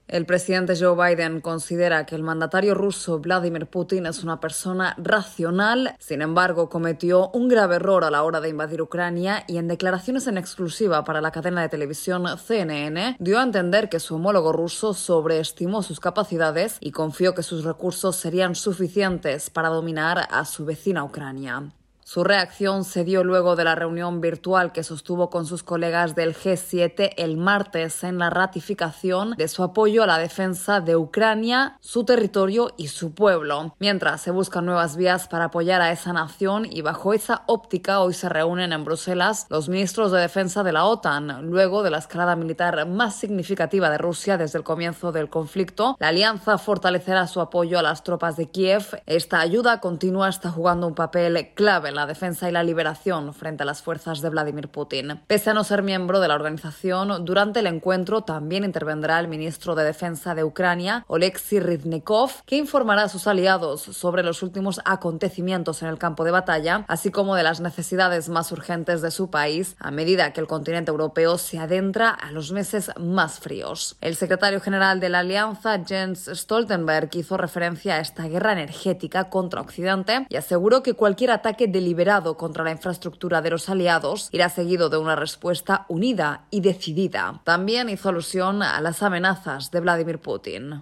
El presidente Joe Biden considera que el mandatario ruso Vladimir Putin es una persona racional. Sin embargo, cometió un grave error a la hora de invadir Ucrania y en declaraciones en exclusiva para la cadena de televisión CNN dio a entender que su homólogo ruso sobreestimó sus capacidades y confió que sus recursos serían suficientes para dominar a su vecina Ucrania. Su reacción se dio luego de la reunión virtual que sostuvo con sus colegas del G7 el martes en la ratificación de su apoyo a la defensa de Ucrania, su territorio y su pueblo. Mientras se buscan nuevas vías para apoyar a esa nación y bajo esa óptica hoy se reúnen en Bruselas los ministros de defensa de la OTAN. Luego de la escalada militar más significativa de Rusia desde el comienzo del conflicto, la alianza fortalecerá su apoyo a las tropas de Kiev. Esta ayuda continua está jugando un papel clave en la defensa y la liberación frente a las fuerzas de Vladimir Putin. Pese a no ser miembro de la organización, durante el encuentro también intervendrá el ministro de Defensa de Ucrania, Oleksiy Reznikov, que informará a sus aliados sobre los últimos acontecimientos en el campo de batalla, así como de las necesidades más urgentes de su país a medida que el continente europeo se adentra a los meses más fríos. El secretario general de la alianza, Jens Stoltenberg, hizo referencia a esta guerra energética contra Occidente y aseguró que cualquier ataque deliberado contra la infraestructura de los aliados irá seguido de una respuesta unida y decidida. También hizo alusión a las amenazas de Vladimir Putin.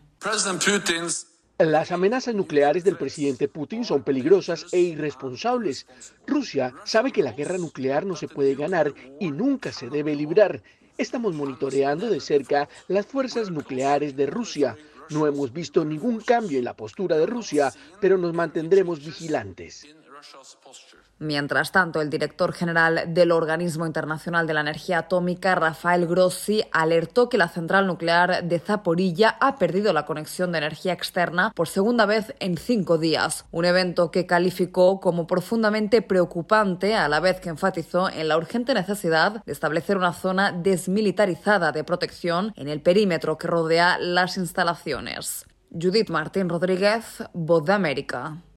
Las amenazas nucleares del presidente Putin son peligrosas e irresponsables. Rusia sabe que la guerra nuclear no se puede ganar y nunca se debe librar. Estamos monitoreando de cerca las fuerzas nucleares de Rusia. No hemos visto ningún cambio en la postura de Rusia, pero nos mantendremos vigilantes. Mientras tanto, el director general del Organismo Internacional de la Energía Atómica, Rafael Grossi, alertó que la central nuclear de Zaporilla ha perdido la conexión de energía externa por segunda vez en 5 días, un evento que calificó como profundamente preocupante, a la vez que enfatizó en la urgente necesidad de establecer una zona desmilitarizada de protección en el perímetro que rodea las instalaciones. Judith Martín Rodríguez, Voz de América.